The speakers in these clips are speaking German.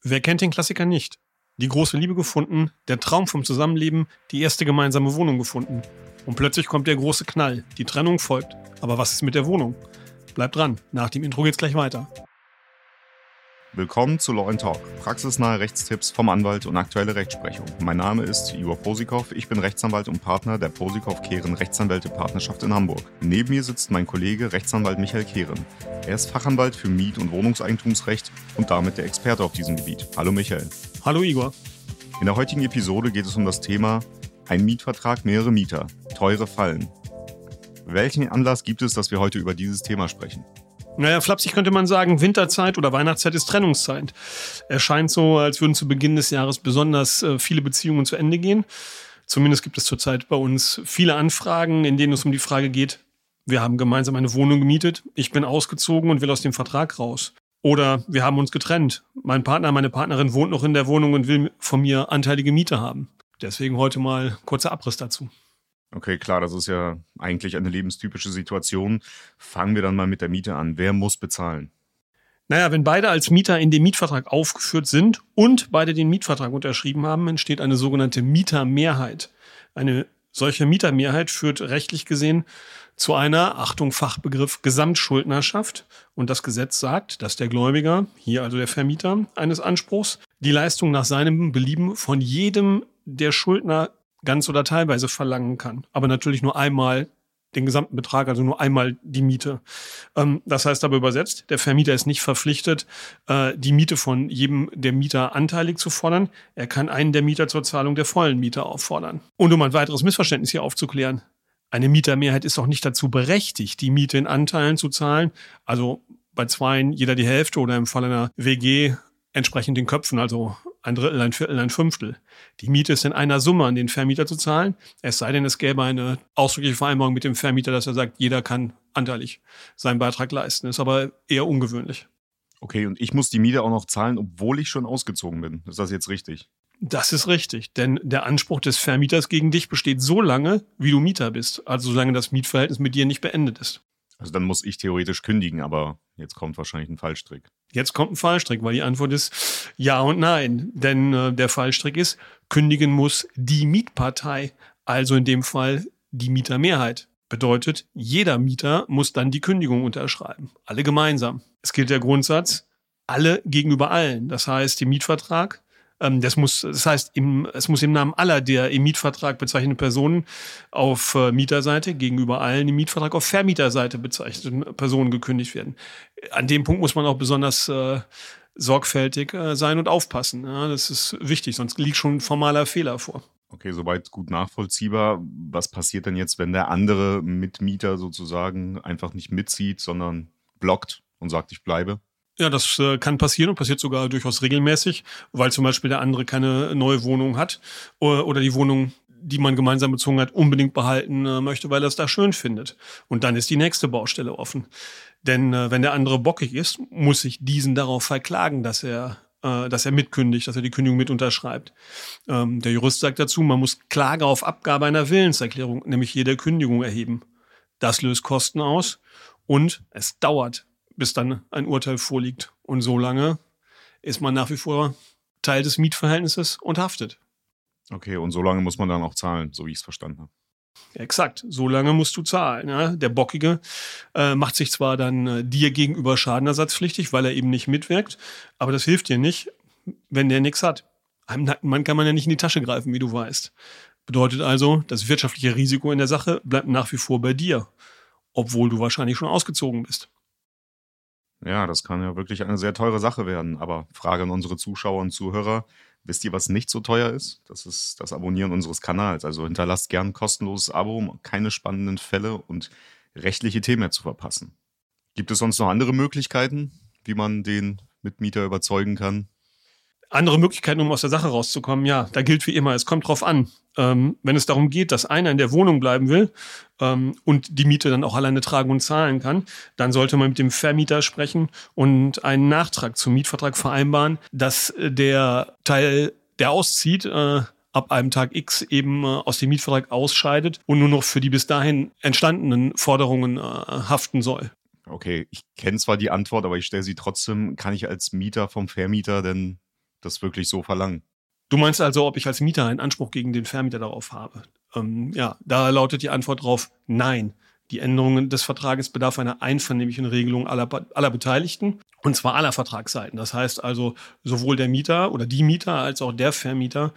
Wer kennt den Klassiker nicht? Die große Liebe gefunden, der Traum vom Zusammenleben, die erste gemeinsame Wohnung gefunden. Und plötzlich kommt der große Knall, die Trennung folgt. Aber was ist mit der Wohnung? Bleibt dran, nach dem Intro geht's gleich weiter. Willkommen zu Law & Talk, praxisnahe Rechtstipps vom Anwalt und aktuelle Rechtsprechung. Mein Name ist Igor Posikow, ich bin Rechtsanwalt und Partner der Posikow-Kehren Rechtsanwälte-Partnerschaft in Hamburg. Neben mir sitzt mein Kollege Rechtsanwalt Michael Kehren. Er ist Fachanwalt für Miet- und Wohnungseigentumsrecht und damit der Experte auf diesem Gebiet. Hallo Michael. Hallo Igor. In der heutigen Episode geht es um das Thema ein Mietvertrag, mehrere Mieter, teure Fallen. Welchen Anlass gibt es, dass wir heute über dieses Thema sprechen? Naja, flapsig könnte man sagen, Winterzeit oder Weihnachtszeit ist Trennungszeit. Es scheint so, als würden zu Beginn des Jahres besonders viele Beziehungen zu Ende gehen. Zumindest gibt es zurzeit bei uns viele Anfragen, in denen es um die Frage geht, wir haben gemeinsam eine Wohnung gemietet, ich bin ausgezogen und will aus dem Vertrag raus. Oder wir haben uns getrennt, mein Partner, meine Partnerin wohnt noch in der Wohnung und will von mir anteilige Miete haben. Deswegen heute mal kurzer Abriss dazu. Okay, klar, das ist ja eigentlich eine lebenstypische Situation. Fangen wir dann mal mit der Miete an. Wer muss bezahlen? Naja, wenn beide als Mieter in dem Mietvertrag aufgeführt sind und beide den Mietvertrag unterschrieben haben, entsteht eine sogenannte Mietermehrheit. Eine solche Mietermehrheit führt rechtlich gesehen zu einer, Achtung Fachbegriff, Gesamtschuldnerschaft. Und das Gesetz sagt, dass der Gläubiger, hier also der Vermieter eines Anspruchs, die Leistung nach seinem Belieben von jedem der Schuldner ganz oder teilweise verlangen kann. Aber natürlich nur einmal den gesamten Betrag, also nur einmal die Miete. Das heißt aber übersetzt, der Vermieter ist nicht verpflichtet, die Miete von jedem der Mieter anteilig zu fordern. Er kann einen der Mieter zur Zahlung der vollen Miete auffordern. Und um ein weiteres Missverständnis hier aufzuklären, eine Mietermehrheit ist auch nicht dazu berechtigt, die Miete in Anteilen zu zahlen. Also bei zweien jeder die Hälfte oder im Fall einer WG entsprechend den Köpfen, also ein Drittel, ein Viertel, ein Fünftel. Die Miete ist in einer Summe an den Vermieter zu zahlen, es sei denn, es gäbe eine ausdrückliche Vereinbarung mit dem Vermieter, dass er sagt, jeder kann anteilig seinen Beitrag leisten. Ist aber eher ungewöhnlich. Okay, und ich muss die Miete auch noch zahlen, obwohl ich schon ausgezogen bin. Ist das jetzt richtig? Das ist richtig, denn der Anspruch des Vermieters gegen dich besteht so lange, wie du Mieter bist, also solange das Mietverhältnis mit dir nicht beendet ist. Also dann muss ich theoretisch kündigen, aber jetzt kommt wahrscheinlich ein Fallstrick. Jetzt kommt ein Fallstrick, weil die Antwort ist ja und nein. Denn der Fallstrick ist, kündigen muss die Mietpartei, also in dem Fall die Mietermehrheit. Bedeutet, jeder Mieter muss dann die Kündigung unterschreiben. Alle gemeinsam. Es gilt der Grundsatz, alle gegenüber allen. Das heißt, im Mietvertrag, es muss im Namen aller der im Mietvertrag bezeichneten Personen auf Mieterseite gegenüber allen im Mietvertrag auf Vermieterseite bezeichneten Personen gekündigt werden. An dem Punkt muss man auch besonders sorgfältig sein und aufpassen. Ja, das ist wichtig, sonst liegt schon ein formaler Fehler vor. Okay, soweit gut nachvollziehbar. Was passiert denn jetzt, wenn der andere Mitmieter sozusagen einfach nicht mitzieht, sondern blockt und sagt, ich bleibe? Ja, das kann passieren und passiert sogar durchaus regelmäßig, weil zum Beispiel der andere keine neue Wohnung hat oder die Wohnung, die man gemeinsam bezogen hat, unbedingt behalten möchte, weil er es da schön findet. Und dann ist die nächste Baustelle offen. Denn wenn der andere bockig ist, muss sich diesen darauf verklagen, dass er mitkündigt, dass er die Kündigung mit unterschreibt. Der Jurist sagt dazu, man muss Klage auf Abgabe einer Willenserklärung, nämlich jede Kündigung erheben. Das löst Kosten aus und es dauert, bis dann ein Urteil vorliegt. Und so lange ist man nach wie vor Teil des Mietverhältnisses und haftet. Okay, und so lange muss man dann auch zahlen, so wie ich es verstanden habe. Exakt, so lange musst du zahlen. Ja? Der Bockige macht sich zwar dann dir gegenüber schadenersatzpflichtig, weil er eben nicht mitwirkt, aber das hilft dir nicht, wenn der nichts hat. Einem Mann kann man ja nicht in die Tasche greifen, wie du weißt. Bedeutet also, das wirtschaftliche Risiko in der Sache bleibt nach wie vor bei dir, obwohl du wahrscheinlich schon ausgezogen bist. Ja, das kann ja wirklich eine sehr teure Sache werden. Aber Frage an unsere Zuschauer und Zuhörer, wisst ihr, was nicht so teuer ist? Das ist das Abonnieren unseres Kanals. Also hinterlasst gern ein kostenloses Abo, um keine spannenden Fälle und rechtliche Themen mehr zu verpassen. Gibt es sonst noch andere Möglichkeiten, wie man den Mitmieter überzeugen kann? Andere Möglichkeiten, um aus der Sache rauszukommen, ja, da gilt wie immer, es kommt drauf an. Wenn es darum geht, dass einer in der Wohnung bleiben will und die Miete dann auch alleine tragen und zahlen kann, dann sollte man mit dem Vermieter sprechen und einen Nachtrag zum Mietvertrag vereinbaren, dass der Teil, der auszieht, ab einem Tag X eben aus dem Mietvertrag ausscheidet und nur noch für die bis dahin entstandenen Forderungen haften soll. Okay, ich kenne zwar die Antwort, aber ich stelle sie trotzdem. Kann ich als Mieter vom Vermieter denn das wirklich so verlangen. Du meinst also, ob ich als Mieter einen Anspruch gegen den Vermieter darauf habe? Ja, da lautet die Antwort drauf, nein. Die Änderung des Vertrages bedarf einer einvernehmlichen Regelung aller Beteiligten, und zwar aller Vertragsseiten. Das heißt also, sowohl der Mieter oder die Mieter als auch der Vermieter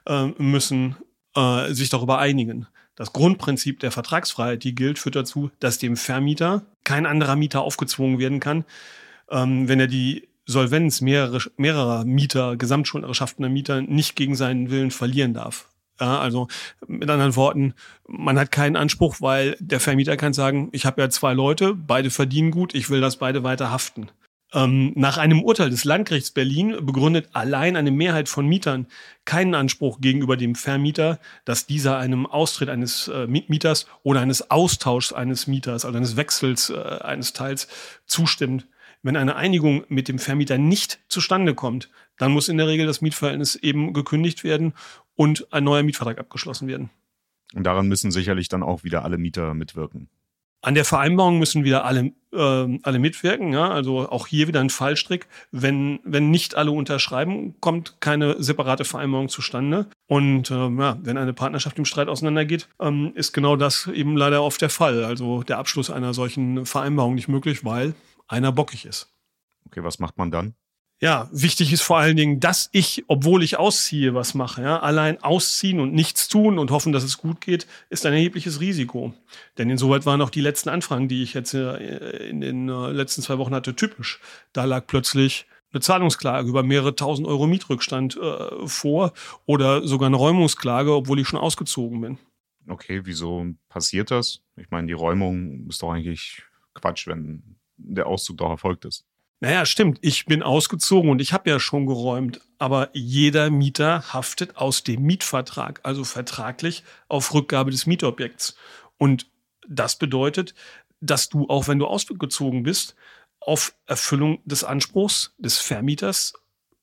müssen sich darüber einigen. Das Grundprinzip der Vertragsfreiheit, die gilt, führt dazu, dass dem Vermieter kein anderer Mieter aufgezwungen werden kann, wenn er die Solvenz mehrerer Mieter, gesamtschuldnerschaftender Mieter, nicht gegen seinen Willen verlieren darf. Ja, also mit anderen Worten, man hat keinen Anspruch, weil der Vermieter kann sagen, ich habe ja 2 Leute, beide verdienen gut, ich will, dass beide weiter haften. Nach einem Urteil des Landgerichts Berlin begründet allein eine Mehrheit von Mietern keinen Anspruch gegenüber dem Vermieter, dass dieser einem Austritt eines Mieters oder eines Austauschs eines Mieters, also eines Wechsels eines Teils zustimmt. Wenn eine Einigung mit dem Vermieter nicht zustande kommt, dann muss in der Regel das Mietverhältnis eben gekündigt werden und ein neuer Mietvertrag abgeschlossen werden. Und daran müssen sicherlich dann auch wieder alle Mieter mitwirken. An der Vereinbarung müssen wieder alle mitwirken. Ja? Also auch hier wieder ein Fallstrick. Wenn nicht alle unterschreiben, kommt keine separate Vereinbarung zustande. Und wenn eine Partnerschaft im Streit auseinandergeht, ist genau das eben leider oft der Fall. Also der Abschluss einer solchen Vereinbarung nicht möglich, weil einer bockig ist. Okay, was macht man dann? Ja, wichtig ist vor allen Dingen, dass ich, obwohl ich ausziehe, was mache. Ja? Allein ausziehen und nichts tun und hoffen, dass es gut geht, ist ein erhebliches Risiko. Denn insoweit waren auch die letzten Anfragen, die ich jetzt in den letzten 2 Wochen hatte, typisch. Da lag plötzlich eine Zahlungsklage über mehrere tausend Euro Mietrückstand vor oder sogar eine Räumungsklage, obwohl ich schon ausgezogen bin. Okay, wieso passiert das? Ich meine, die Räumung ist doch eigentlich Quatsch, wenn der Auszug doch erfolgt ist. Naja, stimmt. Ich bin ausgezogen und ich habe ja schon geräumt. Aber jeder Mieter haftet aus dem Mietvertrag, also vertraglich, auf Rückgabe des Mietobjekts. Und das bedeutet, dass du, auch wenn du ausgezogen bist, auf Erfüllung des Anspruchs des Vermieters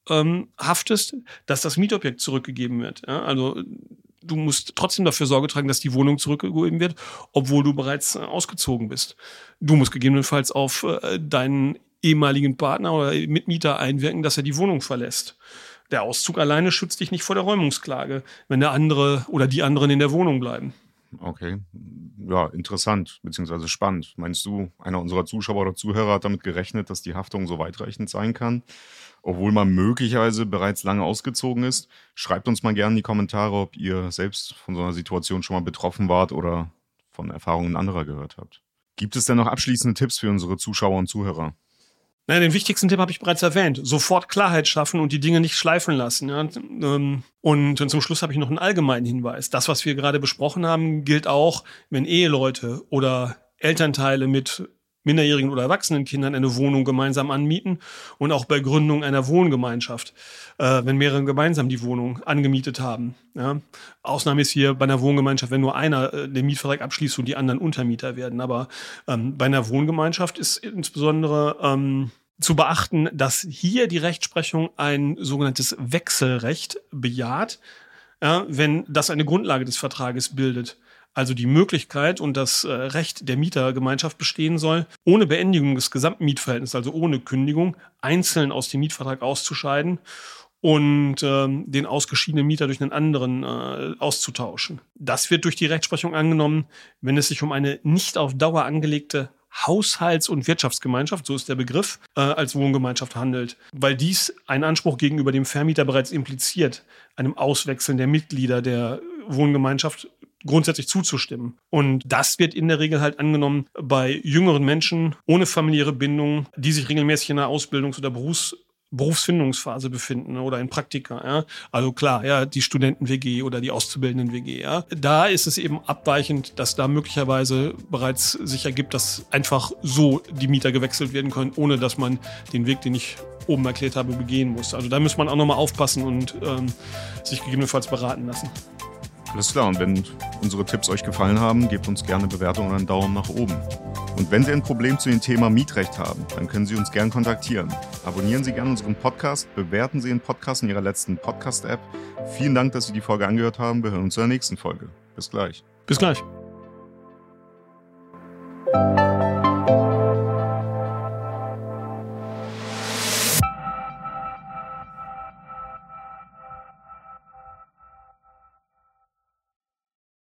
haftest, dass das Mietobjekt zurückgegeben wird. Ja, also du musst trotzdem dafür Sorge tragen, dass die Wohnung zurückgegeben wird, obwohl du bereits ausgezogen bist. Du musst gegebenenfalls auf deinen ehemaligen Partner oder Mitmieter einwirken, dass er die Wohnung verlässt. Der Auszug alleine schützt dich nicht vor der Räumungsklage, wenn der andere oder die anderen in der Wohnung bleiben. Okay, ja, interessant, beziehungsweise spannend. Meinst du, einer unserer Zuschauer oder Zuhörer hat damit gerechnet, dass die Haftung so weitreichend sein kann, obwohl man möglicherweise bereits lange ausgezogen ist? Schreibt uns mal gerne in die Kommentare, ob ihr selbst von so einer Situation schon mal betroffen wart oder von Erfahrungen anderer gehört habt. Gibt es denn noch abschließende Tipps für unsere Zuschauer und Zuhörer? Naja, den wichtigsten Tipp habe ich bereits erwähnt. Sofort Klarheit schaffen und die Dinge nicht schleifen lassen. Ja. Und zum Schluss habe ich noch einen allgemeinen Hinweis. Das, was wir gerade besprochen haben, gilt auch, wenn Eheleute oder Elternteile mit minderjährigen oder erwachsenen Kindern eine Wohnung gemeinsam anmieten und auch bei Gründung einer Wohngemeinschaft, wenn mehrere gemeinsam die Wohnung angemietet haben. Ja. Ausnahme ist hier bei einer Wohngemeinschaft, wenn nur einer den Mietvertrag abschließt und die anderen Untermieter werden. Aber bei einer Wohngemeinschaft ist insbesondere zu beachten, dass hier die Rechtsprechung ein sogenanntes Wechselrecht bejaht, wenn das eine Grundlage des Vertrages bildet. Also die Möglichkeit und das Recht der Mietergemeinschaft bestehen soll, ohne Beendigung des gesamten Mietverhältnisses, also ohne Kündigung, einzeln aus dem Mietvertrag auszuscheiden und den ausgeschiedenen Mieter durch einen anderen auszutauschen. Das wird durch die Rechtsprechung angenommen, wenn es sich um eine nicht auf Dauer angelegte Haushalts- und Wirtschaftsgemeinschaft, so ist der Begriff, als Wohngemeinschaft handelt, weil dies einen Anspruch gegenüber dem Vermieter bereits impliziert, einem Auswechseln der Mitglieder der Wohngemeinschaft grundsätzlich zuzustimmen. Und das wird in der Regel halt angenommen bei jüngeren Menschen ohne familiäre Bindung, die sich regelmäßig in einer Ausbildungs- oder Berufsfindungsphase befinden oder in Praktika. Ja? Also klar, ja, die Studenten-WG oder die Auszubildenden-WG. Ja? Da ist es eben abweichend, dass da möglicherweise bereits sich ergibt, dass einfach so die Mieter gewechselt werden können, ohne dass man den Weg, den ich oben erklärt habe, begehen muss. Also da muss man auch nochmal aufpassen und sich gegebenenfalls beraten lassen. Alles klar, und wenn unsere Tipps euch gefallen haben, gebt uns gerne eine Bewertung und einen Daumen nach oben. Und wenn Sie ein Problem zu dem Thema Mietrecht haben, dann können Sie uns gern kontaktieren. Abonnieren Sie gerne unseren Podcast, bewerten Sie den Podcast in Ihrer letzten Podcast-App. Vielen Dank, dass Sie die Folge angehört haben. Wir hören uns in der nächsten Folge. Bis gleich. Bis gleich.